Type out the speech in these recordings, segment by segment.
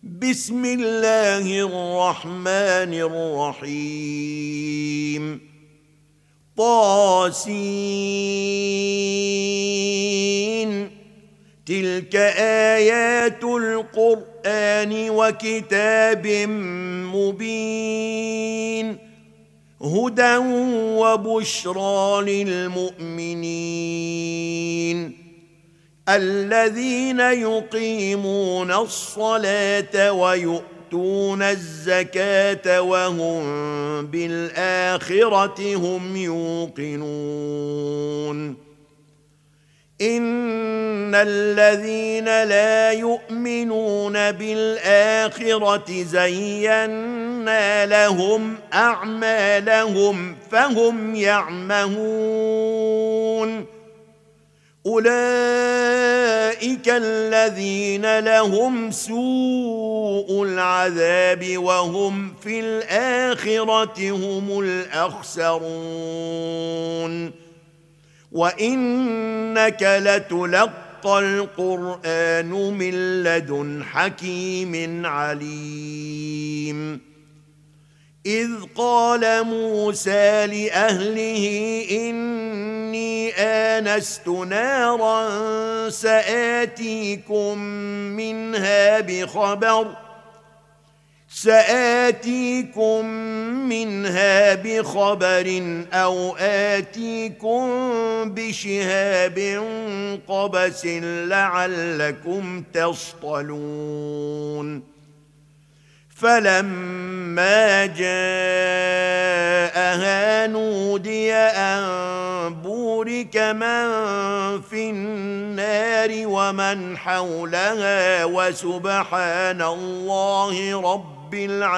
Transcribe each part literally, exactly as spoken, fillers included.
بسم الله الرحمن الرحيم طاسين تلك آيات القرآن وكتاب مبين هدى وبشرى للمؤمنين الذين يقيمون الصلاة ويؤتون الزكاة وهم بالآخرة هم يوقنون إن الذين لا يؤمنون بالآخرة زينا لهم أعمالهم فهم يعمهون أولئك الذين لهم سوء العذاب وهم في الآخرة هم الأخسرون وإنك لتلقى القرآن من لدن حكيم عليم إذ قال موسى لأهله إني آنست نارا سآتيكم منها بخبر سآتيكم منها بخبر أو آتيكم بشهاب قبس لعلكم تصطلون فلما جاءها نودي أن بورك من في النار ومن حولها وسبحان الله رب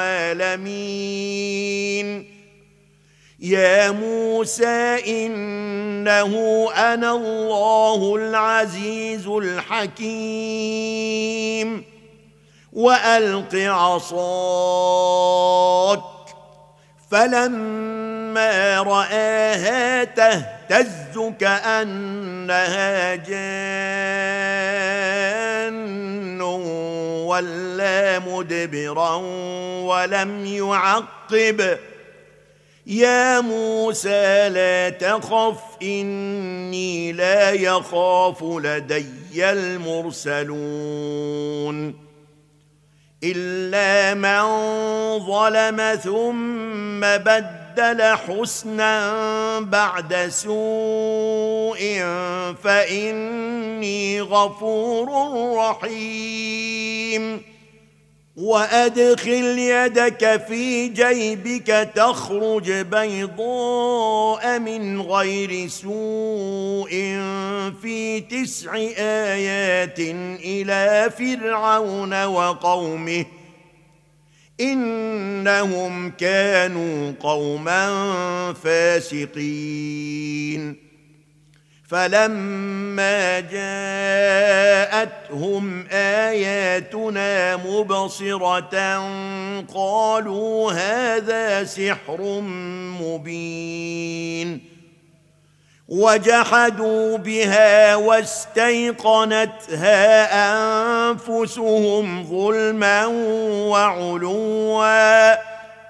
العالمين يا موسى إنه أنا الله العزيز الحكيم وألق عصاك فلما رآها تهتز كأنها جان ولا مدبرا ولم يعقب يا موسى لا تخف إني لا يخاف لدي المرسلون إلا من ظلم ثم بدل حسنا بعد سوء فإني غفور رحيم وأدخل يدك في جيبك تخرج بيضاء من غير سوء في تسع آيات إلى فرعون وقومه إنهم كانوا قوما فاسقين فلما جاءتهم آياتنا مبصرة قالوا هذا سحر مبين وجحدوا بها واستيقنتها أنفسهم ظلما وعلوا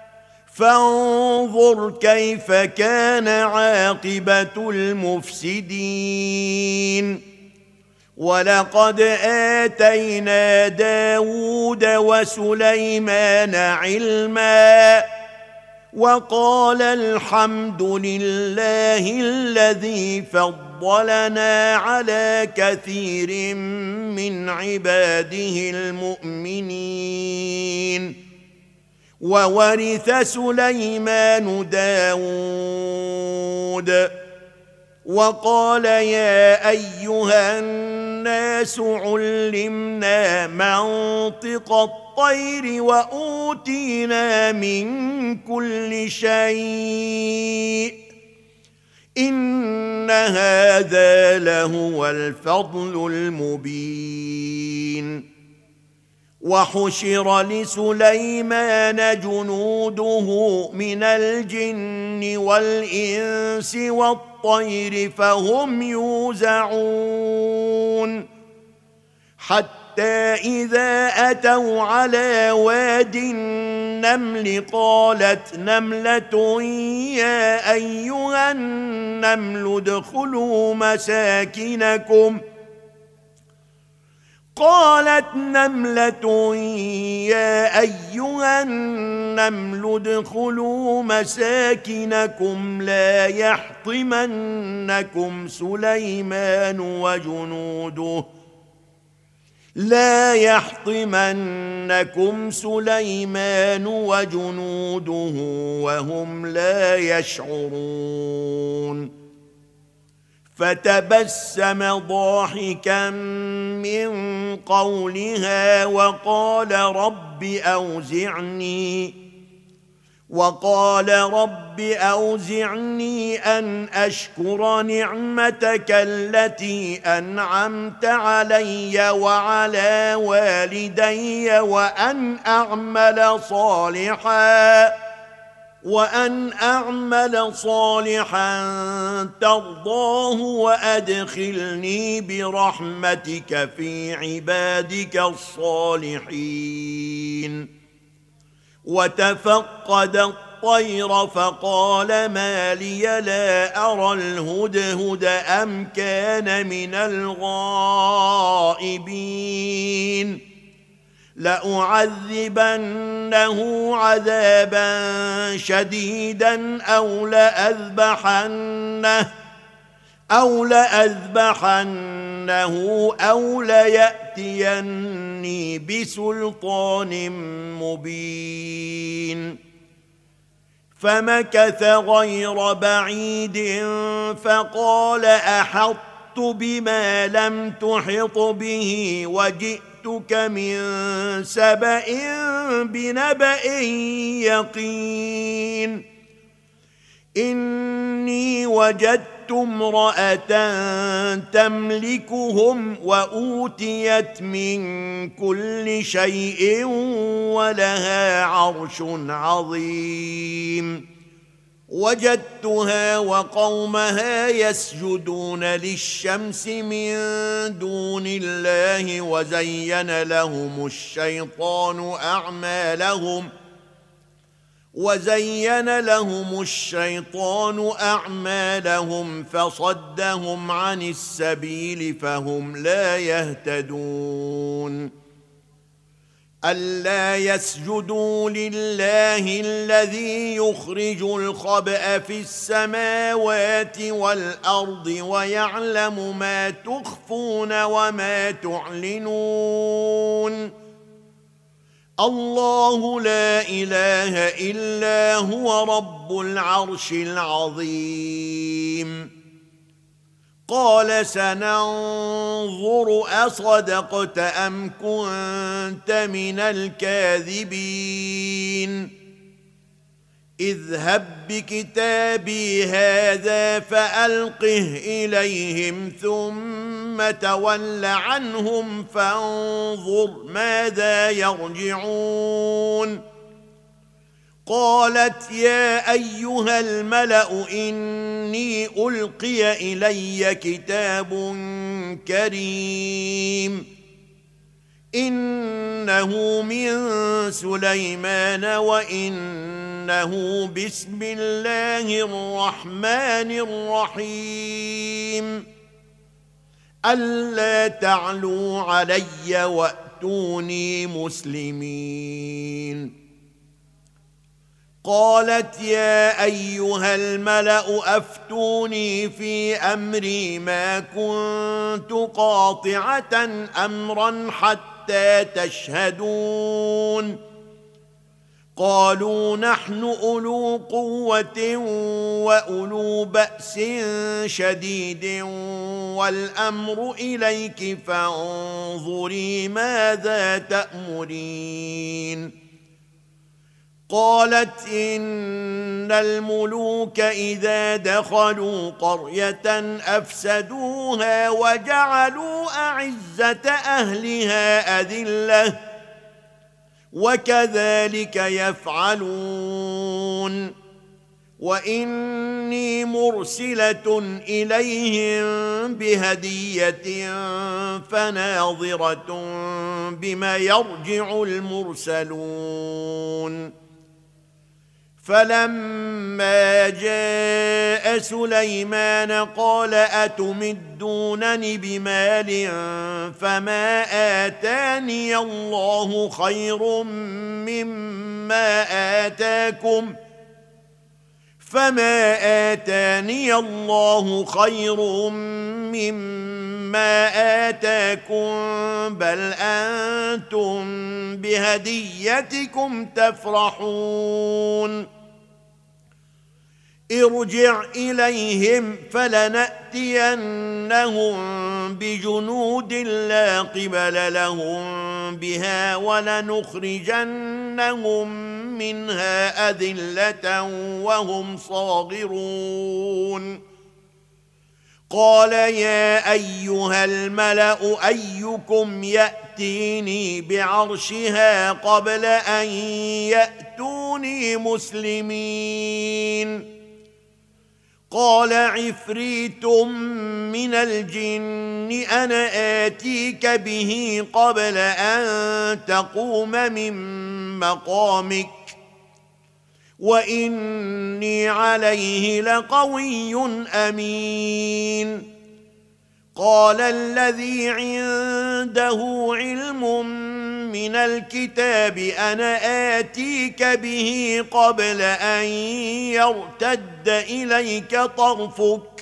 فانظر كيف كان عاقبة المفسدين ولقد آتينا داود وسليمان علما وقال الحمد لله الذي فضلنا على كثير من عباده المؤمنين وورث سليمان داود وقال يا أيها الناس علمنا منطق الطير وأوتينا من كل شيء إن هذا لهو الفضل المبين وحشر لسليمان جنوده من الجن والإنس والطير فهم يوزعون حتى حتى إذا أتوا على واد النمل قالت نملة يا أيها النمل ادخلوا مساكنكم قالت نملة يا أيها النمل ادخلوا مساكنكم لا يحطمنكم سليمان وجنوده لا يحطمنكم سليمان وجنوده وهم لا يشعرون فتبسم ضاحكا من قولها وقال رب أوزعني وقال رب أوزعني أن أشكر نعمتك التي أنعمت علي وعلى والدي وأن أعمل صالحاً وأن أعمل صالحا ترضاه وأدخلني برحمتك في عبادك الصالحين وتفقد الطير فقال ما لي لا أرى الهدهد أم كان من الغائبين لأعذبنه عذابا شديدا أو لأذبحنه أو لأذبحنه أو ليأتيني بسلطان مبين فمكث غير بعيد فقال أحطت بما لم تحط به وجئت من سبأ بنبأ يقين إني وجدت امرأة تملكهم وأوتيت من كل شيء ولها عرش عظيم وجدتها وقومها يسجدون للشمس من دون الله وزين لهم الشيطان أعمالهم وزين لهم الشيطان أعمالهم فصدهم عن السبيل فهم لا يهتدون ألا يسجدوا لله الذي يخرج الخبأ في السماوات والأرض ويعلم ما تخفون وما تعلنون الله لا إله إلا هو رب العرش العظيم قال سننظر أصدقت أم كنت من الكاذبين اذهب بكتابي هذا فألقه إليهم ثم تول عنهم فانظر ماذا يرجعون قالت يا أيها الملأ إني ألقي إلي كتاب كريم إنه من سليمان وإنه بسم الله الرحمن الرحيم ألا تعلوا علي وأتوني مسلمين قالت يا أيها الملأ أفتوني في أمري ما كنت قاطعة أمرا حتى تشهدون قالوا نحن أولو قوة وأولو بأس شديد والأمر إليك فانظري ماذا تأمرين قالت إن الملوك إذا دخلوا قرية أفسدوها وجعلوا أعزة أهلها أذلة وكذلك يفعلون وإني مرسلة إليهم بهدية فناظرة بما يرجع المرسلون. فلما جاء سليمان قال أتمدونني بمال فما آتاني الله خير مما آتاكم فما آتاني الله خير مما آتاكم بل أنتم بهديتكم تفرحون. ارجع إليهم فلنأتينهم بجنود لا قبل لهم بها ولنخرجنهم منها أذلة وهم صاغرون. قال يا أيها الملأ أيكم يأتيني بعرشها قبل أن يأتوني مسلمين. قال عفريت من الجن أنا آتيك به قبل أن تقوم من مقامك وإني عليه لقوي أمين. قال الذي عنده علم من الكتاب أنا آتيك به قبل أن يرتد إليك طرفك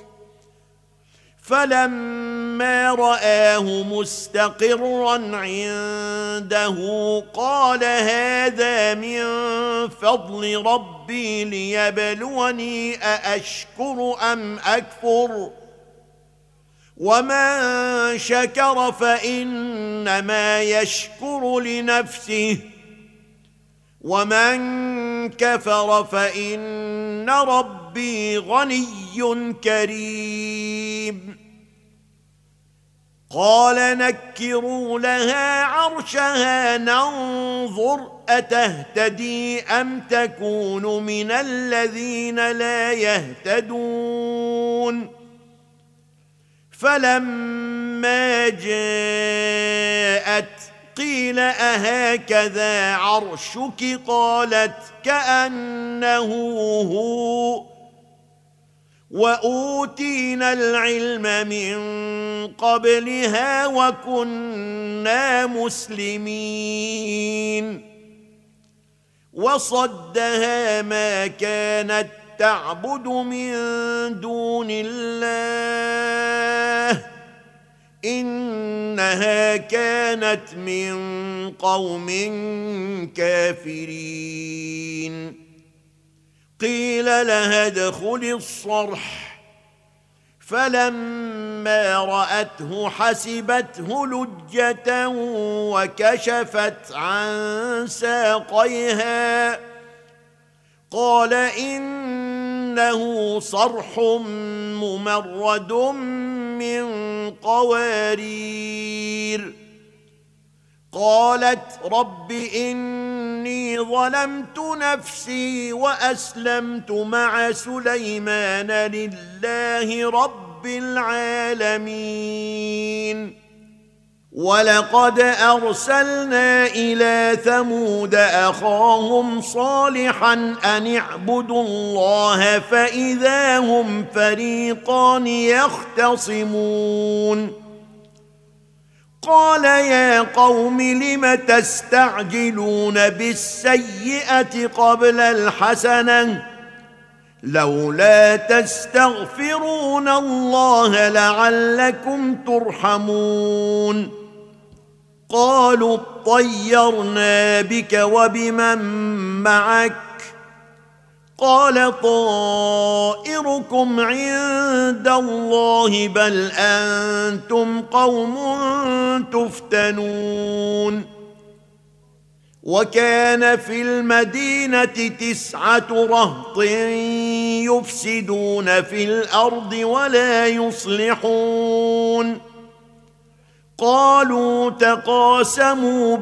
فلما رآه مستقرا عنده قال هذا من فضل ربي ليبلوني أأشكر أم أكفر ومن شكر فإنما يشكر لنفسه ومن كفر فإن ربي غني كريم. قال نكروا لها عرشها ننظر أتهتدي أم تكون من الذين لا يهتدون. فلما جاءت قيل أهكذا عرشك قالت كأنه هو وأوتينا العلم من قبلها وكنا مسلمين. وصدها ما كانت تعبد من دون الله إنها كانت من قوم كافرين. قيل لها ادخل الصرح فلما رأته حسبته لجة وكشفت عن ساقيها قال إنه صرح ممرد من قوارير. قالت رب إني ظلمت نفسي وأسلمت مع سليمان لله رب العالمين. ولقد أرسلنا إلى ثمود أخاهم صالحا أن اعبدوا الله فإذا هم فريقان يختصمون. قال يا قوم لم تستعجلون بالسيئة قبل الحسنة لولا تستغفرون الله لعلكم ترحمون. قالوا اطيرنا بك وبمن معك قال طائركم عند الله بل أنتم قوم تفتنون. وكان في المدينة تسعة رهط يفسدون في الأرض ولا يصلحون. قالوا تقاسموا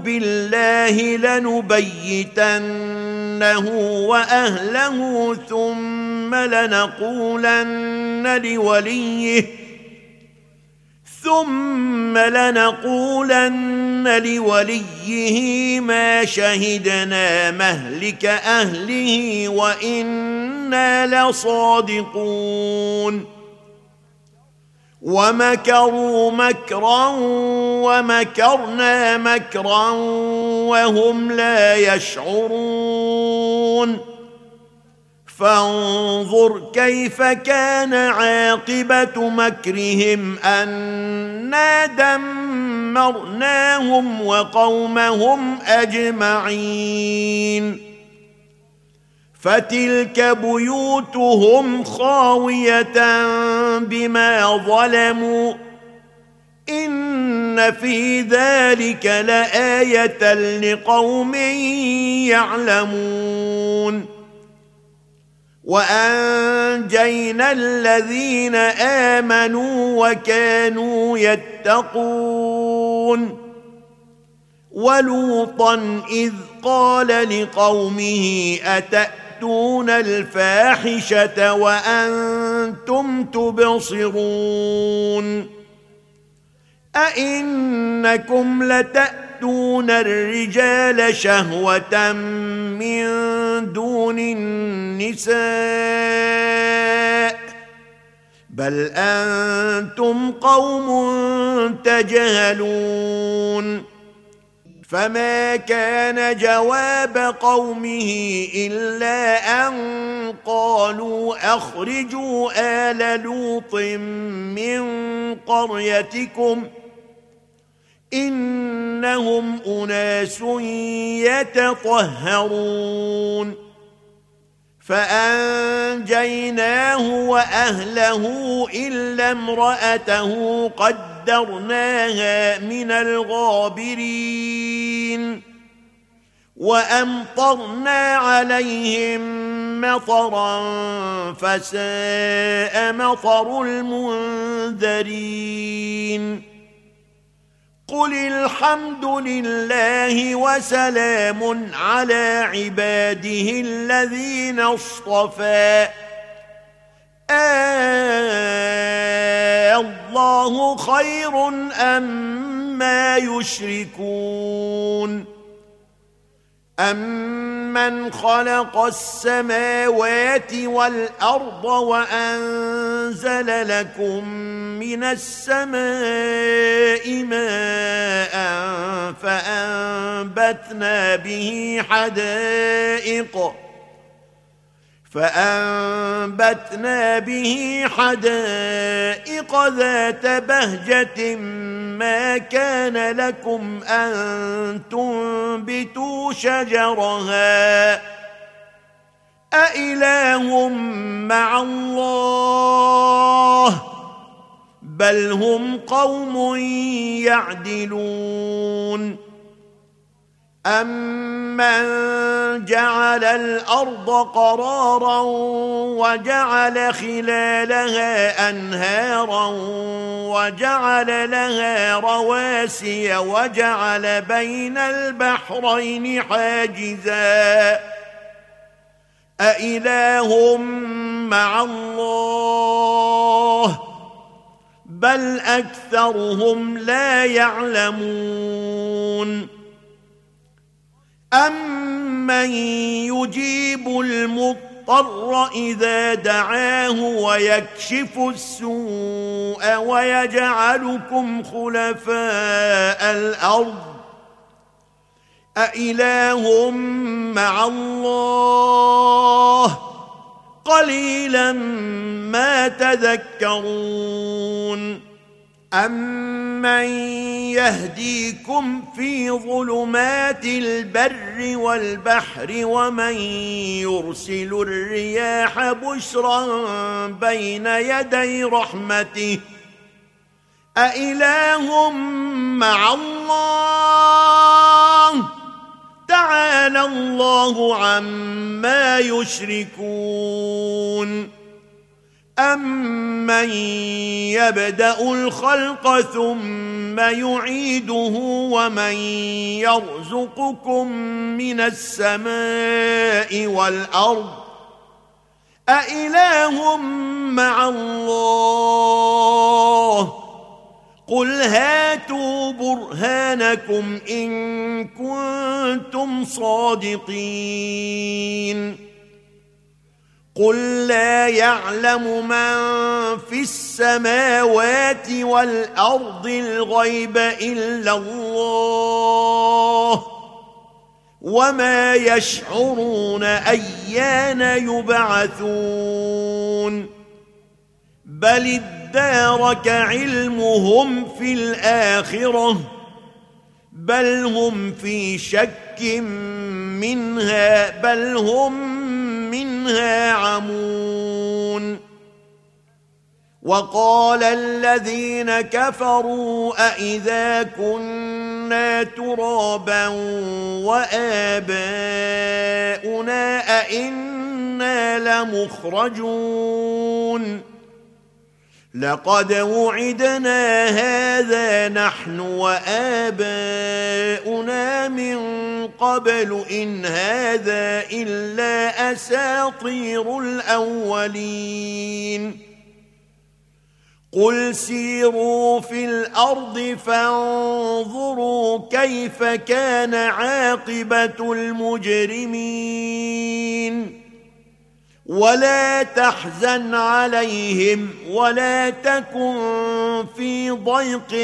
بالله لنبيتنه وأهله ثم ثم لنقولن لوليه ثم لنقولن لوليه ما شهدنا مهلك أهله وإنا لصادقون ومكروا مكرا ومكرنا مكرا وهم لا يشعرون فانظر كيف كان عاقبة مكرهم أنا دمرناهم وقومهم أجمعين فتلك بيوتهم خاوية بما ظلموا إن في ذلك لآية لقوم يعلمون وأنجينا الذين آمنوا وكانوا يتقون ولوطا إذ قال لقومه أتأتون الفاحشة وأنتم تبصرون أئنكم لتأتون الرجال شهوة من دون النساء بل أنتم قوم تجهلون فما كان جواب قومه إلا أن قالوا أخرجوا آل لوط من قريتكم إنهم أناس يتطهرون فأنجيناه وأهله إلا امرأته قدرناها من الغابرين وأمطرنا عليهم مطرا فساء مطر المنذرين قل الحمد لله وسلام على عباده الذين اصطفى آه الله خير أما يشركون أمن خلق السماوات والأرض وأنزل لكم من السماء ماء فأنبتنا به حدائق فأنبتنا به حدائق ذات بهجة ما كان لكم أن تنبتوا شجرها أإله مع الله بل هم قوم يعدلون أمن جعل الأرض قرارا وجعل خلالها أنهارا وجعل لها رواسي وجعل بين البحرين حاجزا أإله مع الله بل أكثرهم لا يعلمون أمن يجيب المضطر إذا دعاه ويكشف السوء ويجعلكم خلفاء الأرض أإله مع الله قليلا ما تذكرون أمن يهديكم في ظلمات البر والبحر ومن يرسل الرياح بشرا بين يدي رحمته أإله مع الله تعالى الله عما يشركون أمن يبدأ الخلق ثم يعيده ومن يرزقكم من السماء والأرض أإله مع الله قل هاتوا برهانكم إن كنتم صادقين قل لا يعلم من في السماوات والأرض الغيب إلا الله وما يشعرون أيان يبعثون بل ادارك علمهم في الآخرة بل هم في شك منها بل هم منها عمون وقال الذين كفروا أإذا كنا ترابا وآباؤنا أإنا لمخرجون لقد وعدنا هذا نحن وآباؤنا من قبل إن هذا إلا أساطير الأولين قل سيروا في الأرض فانظروا كيف كان عاقبة المجرمين ولا تحزن عليهم ولا تكن في ضيق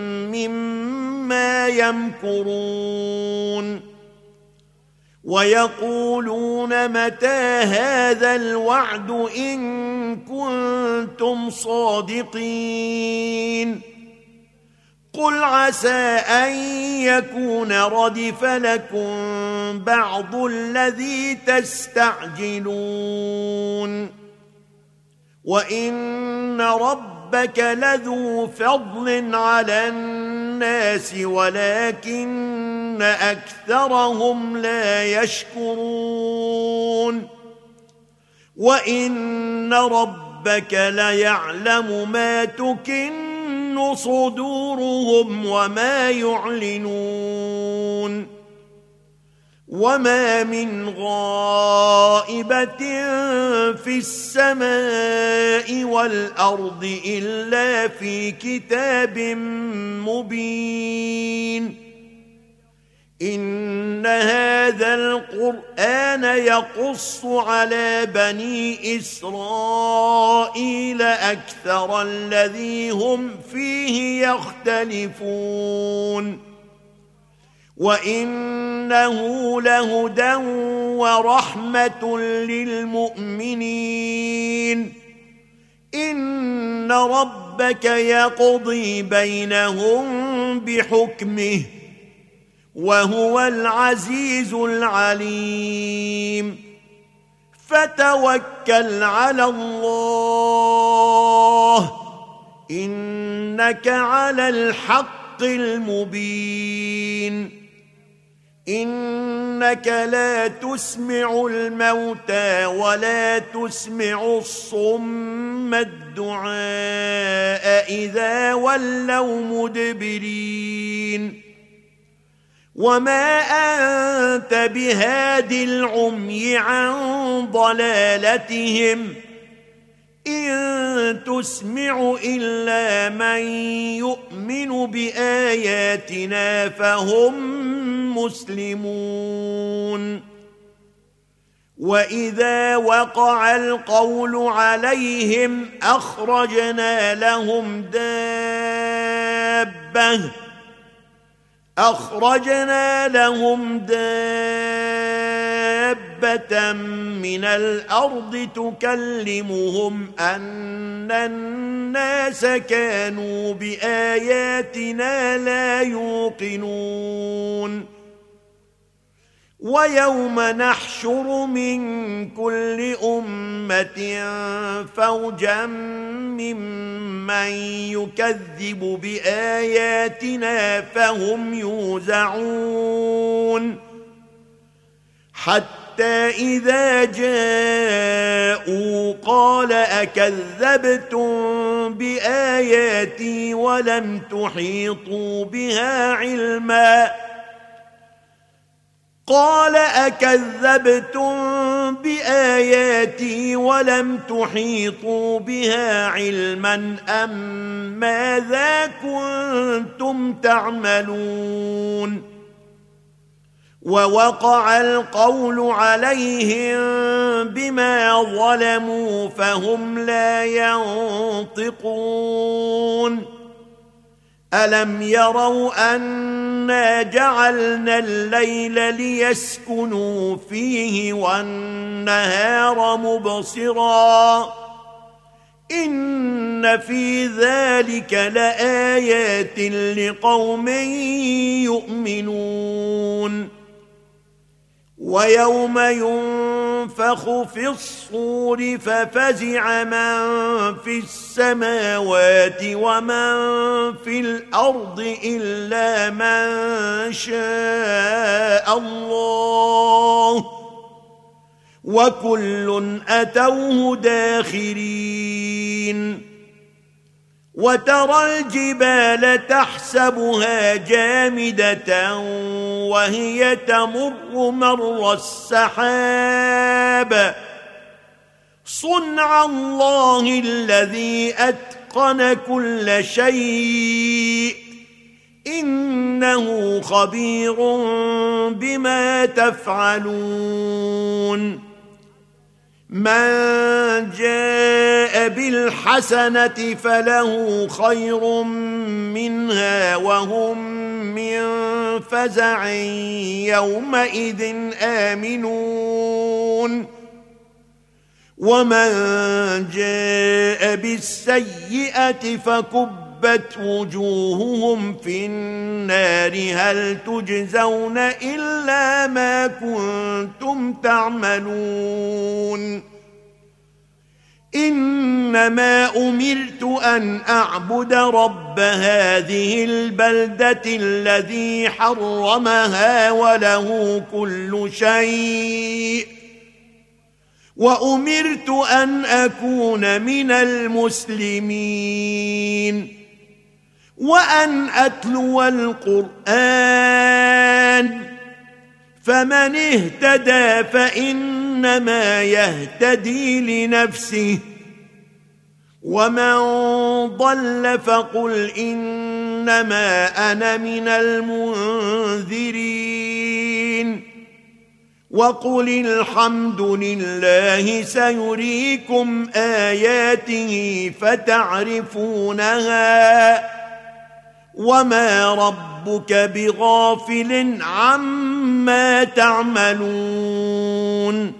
مما يمكرون ويقولون متى هذا الوعد إن كنتم صادقين قل عسى أن يكون ردف لكم بعض الذي تستعجلون وإن ربك لذو فضل على الناس ولكن أكثرهم لا يشكرون وإن ربك ليعلم ما تكن صدورهم وما يعلنون وما من غائبة في السماء والأرض إلا في كتاب مبين إن هذا القرآن يقص على بني إسرائيل أكثر الذي هم فيه يختلفون وإنه لهدى ورحمة للمؤمنين إن ربك يقضي بينهم بحكمه وهو العزيز العليم فتوكل على الله إنك على الحق المبين إنك لا تسمع الموتى ولا تسمع الصم الدعاء إذا ولوا مدبرين وما أنت بهاد العمي عن ضلالتهم إن تسمع إلا من يؤمن بآياتنا فهم مسلمون وإذا وقع القول عليهم أخرجنا لهم دابة أخرجنا لهم دابة من الأرض تكلمهم أن الناس كانوا بآياتنا لا يوقنون ويوم نحشر من كل أمة فوجا ممن يكذب بآياتنا فهم يوزعون حتى إذا جاءوا قال أكذبتم بآياتي ولم تحيطوا بها علما قال أكذبتم بآياتي ولم تحيطوا بها علما أم ماذا كنتم تعملون ووقع القول عليهم بما ظلموا فهم لا ينطقون ألم يروا أنا جعلنا الليل ليسكنوا فيه والنهار مبصرا إن في ذلك لآيات لقوم يؤمنون ويوم ينفخ في الصور ففزع من في السماوات ومن في الأرض إلا من شاء الله وكل أتوه داخرين وترى الجبال تحسبها جامدة وهي تمر مر السحاب صنع الله الذي أتقن كل شيء إنه خبير بما تفعلون من جاء بالحسنة فله خير منها وهم من فزع يومئذ آمنون ومن جاء بالسيئة فكبت وجوههم في النار هل تجزون إلا ما كنتم تعملون إنما أمرت أن أعبد رب هذه البلدة الذي حرمها وله كل شيء وأمرت أن أكون من المسلمين وأن أتلو القرآن فمن اهتدى فإنما يهتدي لنفسه ومن ضل فقل إنما أنا من المنذرين وقل الحمد لله سيريكم آياته فتعرفونها وما ربك بغافل عما تعملون